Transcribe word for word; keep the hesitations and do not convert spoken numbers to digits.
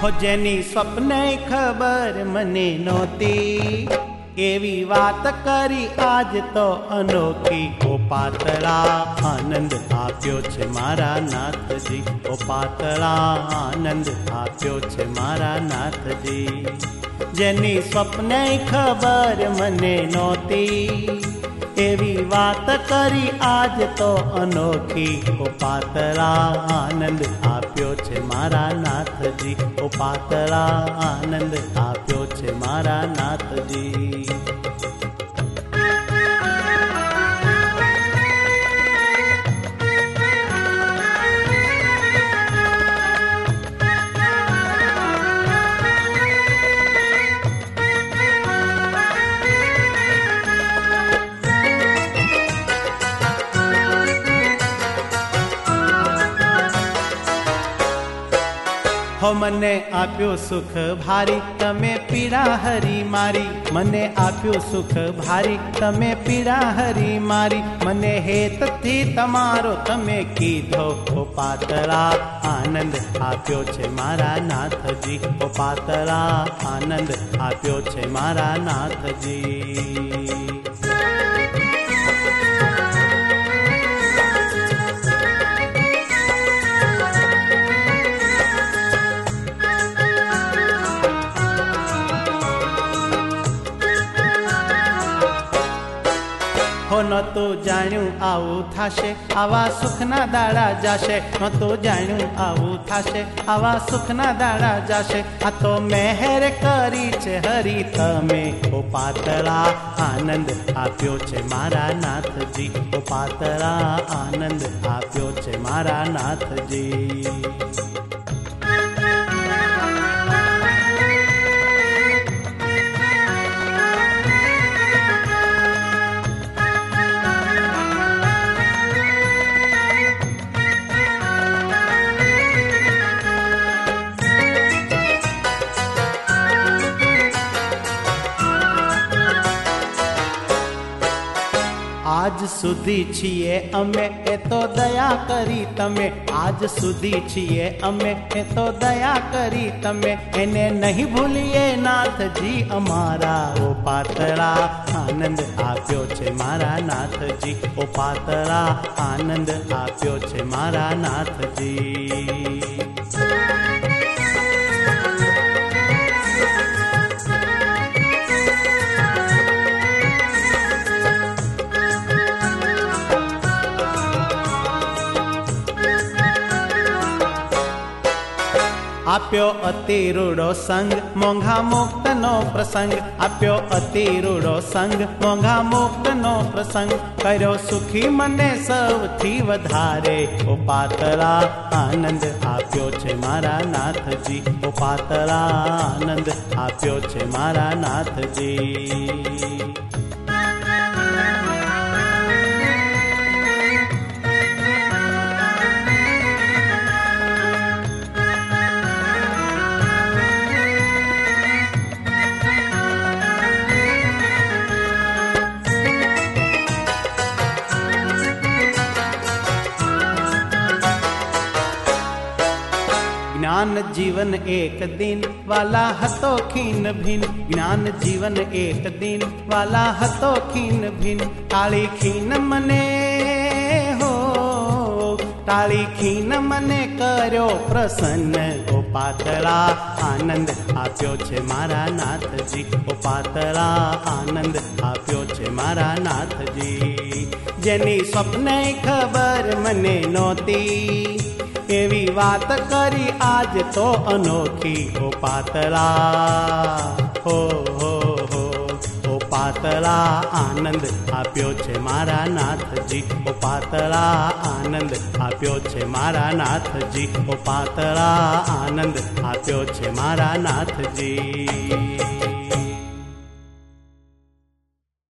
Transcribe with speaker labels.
Speaker 1: હો જેની સ્વપ્ને ખબર મને નહોતી, એવી વાત કરી આજ તો અનોખી. ઓ પાતળા આનંદ આપ્યો છે મારા નાથજી, ઓ પાતળા આનંદ આપ્યો છે મારા નાથજી. જેની સ્વપ્ને ખબર મને નહોતી, એવી વાત કરી આજ તો અનોખી. ઓ પાતળા આનંદ આપ્યો છે મારા નાથજી, ઓ પાતળા આનંદ આપ્યો છે મારા નાથજી. હો મને આપ્યું સુખ ભારી, તમે પીડા હરી મારી. મને આપ્યું સુખ ભારી, તમે પીડા હરી મારી. મને હેતથી તમારો તમે કીધો. ઓ પાતળા આનંદ આપ્યો છે મારા નાથજી, ઓ પાતળા આનંદ આપ્યો છે મારા નાથજી. હો નહોતું જાણ્યું આવું થશે, આવા સુખના દાડા જાશે. નહોતું જાણ્યું આવું થશે, આવા સુખના દાડા જાશે. આ તો મહેર કરી છે હરી તમે. ઓ પાતળા આનંદ આપ્યો છે મારા નાથજી, ઓ પાતળા આનંદ આપ્યો છે મારા નાથજી. આજ સુધી છીએ અમે એ તો દયા કરી તમે. આજ સુધી છીએ અમે એ તો દયા કરી તમે. એને નહીં ભૂલીએ નાથજી અમારા. ઓ પાતળા આનંદ આપ્યો છે મારા નાથજી, ઓ પાતળા આનંદ આપ્યો છે મારા નાથજી. આપ્યો અતિ રૂડો સંગ, મોંઘા મુક્તનો પ્રસંગ. આપ્યો અતિ રૂડો સંગ, મોંઘા મુક્તનો પ્રસંગ. કર્યો સુખી મને સૌથી વધારે. ઓ પાતળા આનંદ આપ્યો છે મારા નાથજી, ઓ પાતળા આનંદ આપ્યો છે મારા નાથજી. જ્ઞાન જીવન એક દિન વાલા હતો ખીન ભીન. જ્ઞાન જીવન એક દિન વાલા હતો ખીન ભીન. કાળી ખીન મને હો, કાળી ખીન મને કર્યો પ્રસન્ન. ઓ પાતળા આનંદ આપ્યો છે મારા નાથજી, ઓ પાતળા આનંદ આપ્યો છે મારા નાથજી. જેની સ્વપ્ને ખબર મને નહોતી, એવી વાત કરી આજ તો અનોખી. ઓ પાતળા હો હો હો, ઓ પાતળા આનંદ આપ્યો છે મારા નાથજી, ઓ પાતળા આનંદ આપ્યો છે મારા નાથજી, ઓ પાતળા આનંદ આપ્યો છે મારા નાથજી.